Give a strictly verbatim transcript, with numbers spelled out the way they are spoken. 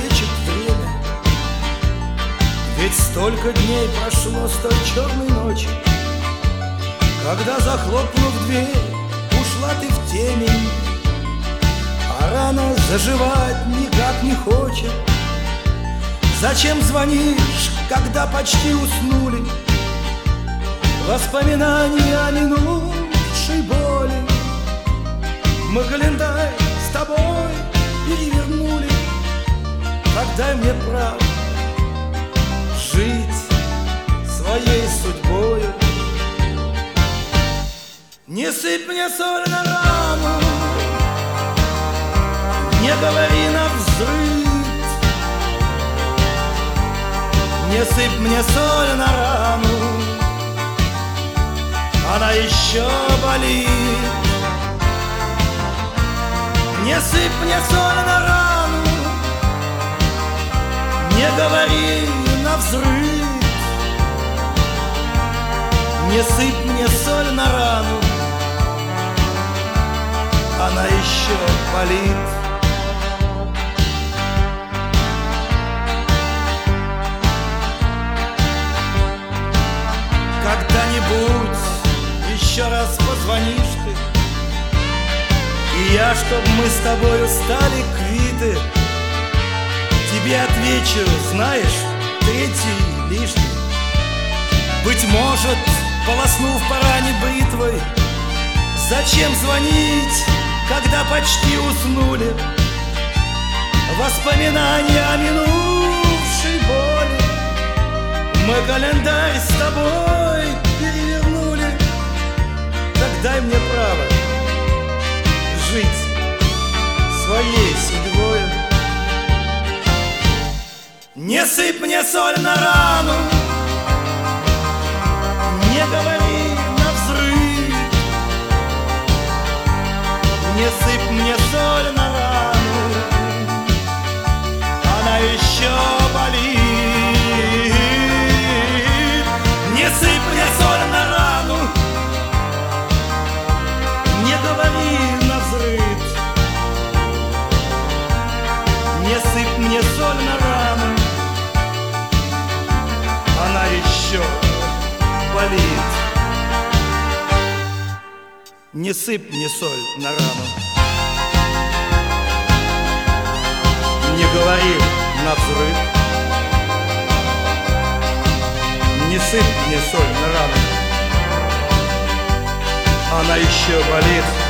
калечит время. Ведь столько дней прошло с той черной ночи, когда, захлопнув дверь, ушла ты в темень. А рана заживать никак не хочет. Зачем звонишь, когда почти уснули? Воспоминания о минувшей боли. Мы календарь с тобой перевернули. Так дай мне право жить своей судьбою. Не сыпь мне соль на рану, не говори навзрыд. Не сыпь мне соль на рану, она еще болит. Не сыпь мне соль на рану, не говори навзрыд. Не сыпь мне соль на рану, она еще болит. Когда-нибудь еще раз позвонишь ты, и я, чтоб мы с тобою стали квиты, тебе отвечу, знаешь, третий лишний. Быть может, полоснув по ране бритвой, зачем звонить, когда почти уснули? Воспоминания о минувшей боли. Мы календарь с тобой перевернули. Так дай мне право жить своей судьбой. Не сыпь мне соль на рану, не говори навзрыд. Не сыпь мне соль на рану, она еще болит. Не сыпь мне соль на рану, не говори навзрыд. Не сыпь мне соль на рану, она еще болит. Не сыпь мне соль на рану, не говори навзрыд. Не сыпь мне соль на рану, она еще болит.